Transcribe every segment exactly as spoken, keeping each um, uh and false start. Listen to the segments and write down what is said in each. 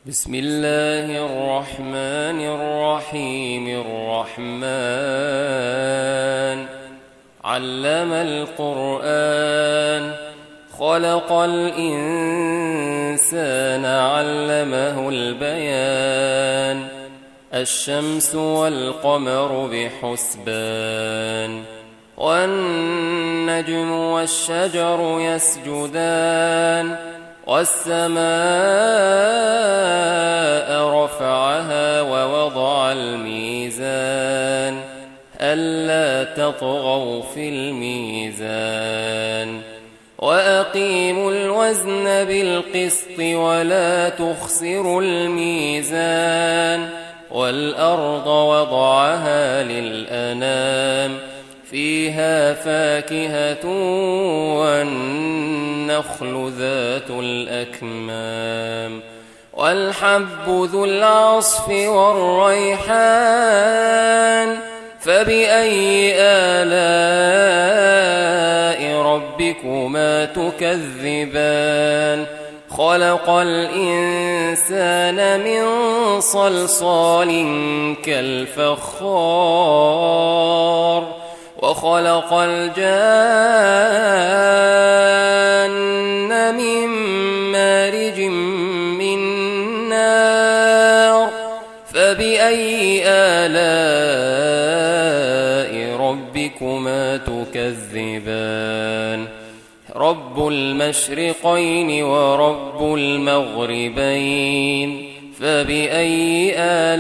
بسم الله الرحمن الرحيم. الرحمن علم القرآن، خلق الإنسان، علمه البيان. الشمس والقمر بحسبان، والنجم والشجر يسجدان. والسماء رفعها ووضع الميزان، ألا تطغوا في الميزان. وأقيموا الوزن بالقسط ولا تخسروا الميزان. والأرض وضعها للأنام، فيها فاكهة والنخل ذات الأكمام. والحب ذو العصف والريحان، فبأي آلاء ربكما تكذبان. خلق الإنسان من صلصال كالفخار، وخلق الجان من مارج من نار. فبأي آلاء ربكما تكذبان. رب المشرقين ورب المغربين، فبأي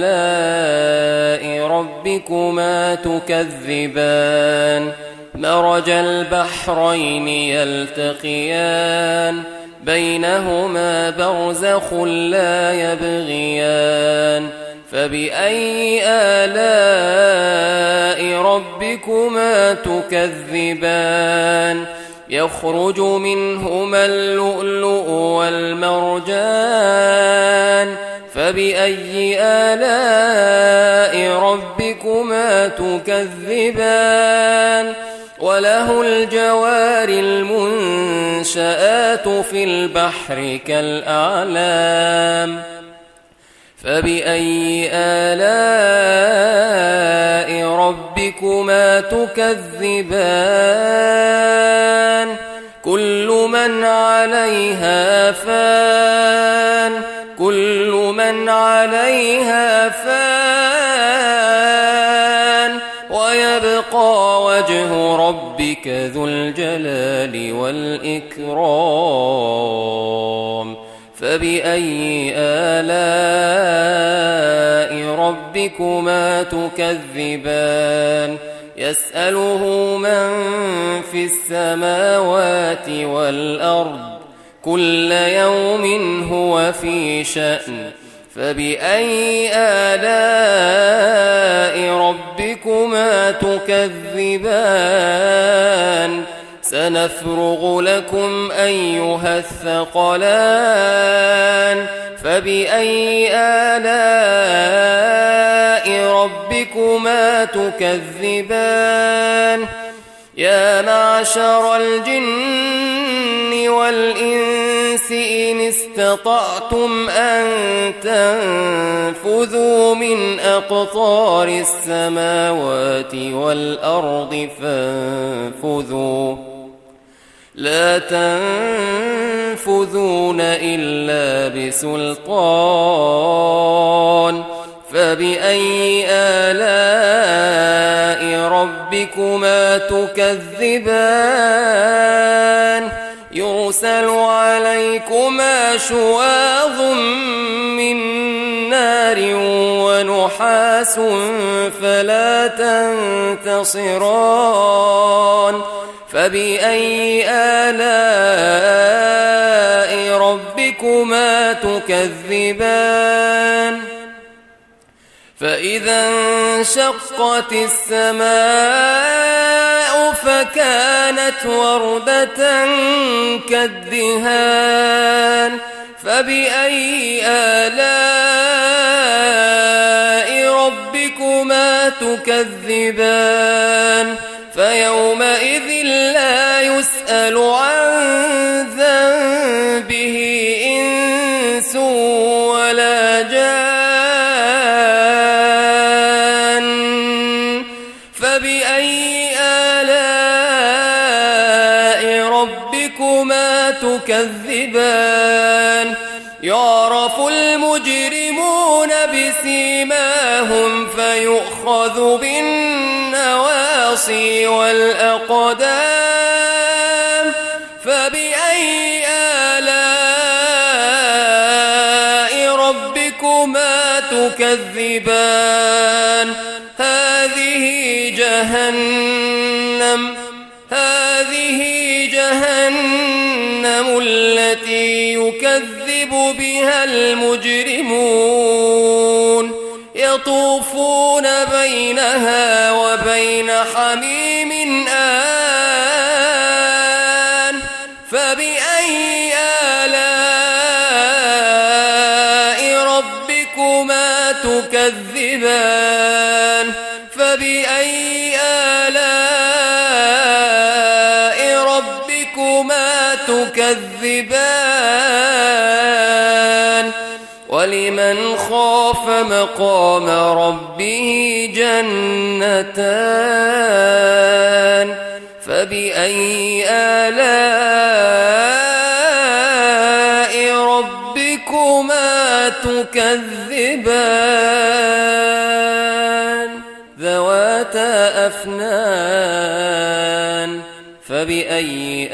آلاء ربكما تكذبان. مرج البحرين يلتقيان، بينهما برزخ لا يبغيان. فبأي آلاء ربكما تكذبان. يخرج منهما اللؤلؤ والمرجان، فبأي آلاء ربكما تكذبان. وله الجوار المنشآت في البحر كالأعلام، فبأي آلاء ربكما تكذبان. كل من عليها فان، كل من عليها فان. ويبقى وجه ربك ذو الجلال والإكرام. فبأي آلاء ربكما تكذبان. يسأله من في السماوات والأرض، كل يوم هو في شأن. فبأي آلاء ربكما تكذبان. سنفرغ لكم أيها الثقلان. فبأي آلاء ربكما تكذبان. يا معشر الجن والإنس إن استطعتم أن تنفذوا من أقطار السماوات والأرض فانفذوا، لا تنفذون إلا بسلطان. فبأي آلاء ربكما تكذبان. يرسل عليكما شواظ من نار ونحاس فلا تنتصران. فبأي آلاء ربكما تكذبان. فإذا انشقت السماء فكانت وردة كالدهان. فبأي آلاء ربكما تكذبان. فيومئذ لا يسأل عن ذنبه إنس ولا جان فبأي آلاء ربكما تكذبان يعرف المجرمون بسيماهم فيؤخذ بالنواصي والأقدام فبأي آلاء ربكما تكذبان هذه جهنم هذه جهنم التي يكذب بها المجرمون يطوفون بينها وبين حميم آن فبأي آلاء ربكما تكذبان فبأي آلاء ربكما تكذبان ولمن خاف مقام ربه جنتان فبأي آلاء ربكما تكذبان ذواتا أفنان فبأي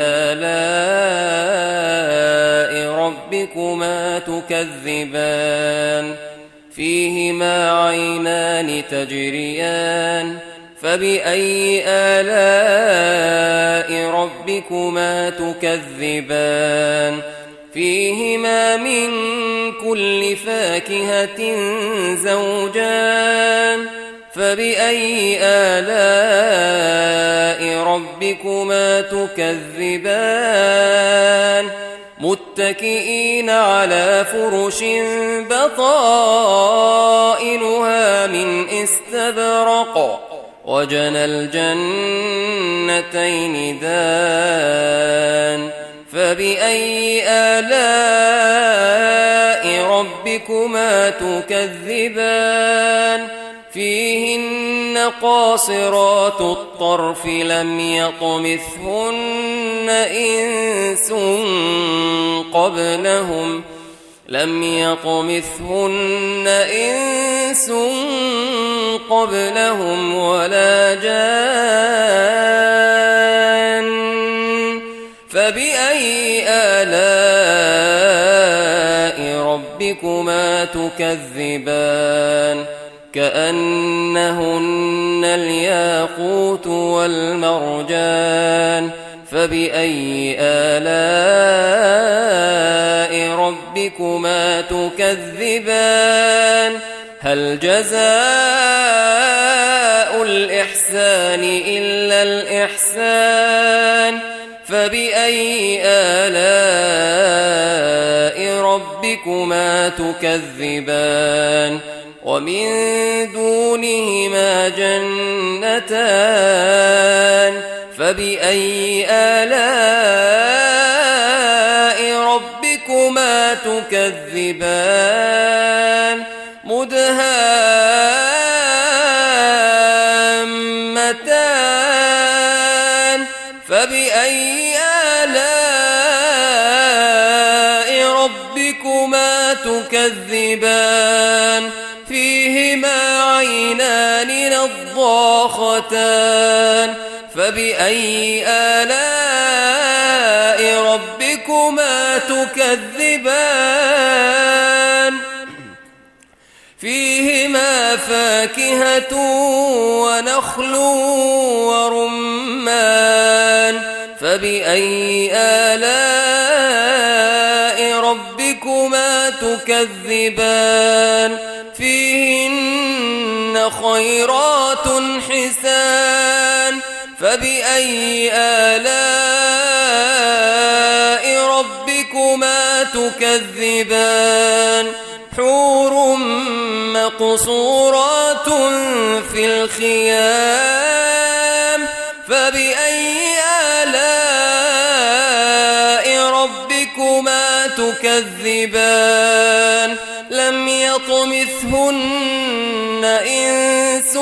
آلاء ربكما تكذبان فيهما عينان تجريان فبأي آلاء ربكما تكذبان فيهما من كل فاكهة زوجان فبأي آلاء ربكما تكذبان متكئين على فرش بطائنها من استبرق وجنى الجنتين دان فبأي آلاء ربكما تكذبان فيهن قاصرات الطرف لم يطمثهن إنس قبلهم لم يطمثهن إنس قبلهم ولا جان فبأي آلاء ربكما تكذبان كأنهن الياقوت والمرجان فبأي آلاء ربكما تكذبان هل جزاء الإحسان إلا الإحسان فبأي آلاء ربكما تكذبان ومن دونهما جنتان فبأي آلاء ربكما تكذبان مدهامتان فبأي آلاء ربكما تكذبان فيهما عينان نضاختان فبأي آلاء ربكما تكذبان فيهما فاكهة ونخل ورمان فبأي آلاء ربكما تكذبان فيهن خيرات حسان فبأي آلاء ربكما تكذبان حور مقصورات في الخيام فبأي آلاء ربكما تكذبان لم يطمثهن إنس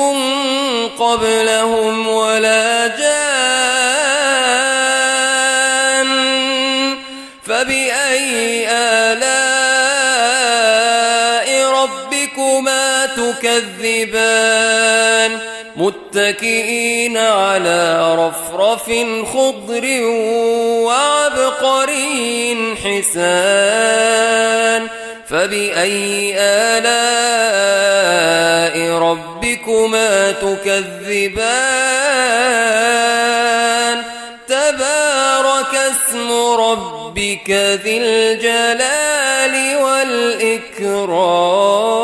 قبلهم ولا جان فبأي آلاء ربكما تكذبان متكئين على رفرف خضر وعبقري حسان فبأي آلاء ربكما تكذبان تبارك اسم ربك ذي الجلال والإكرام.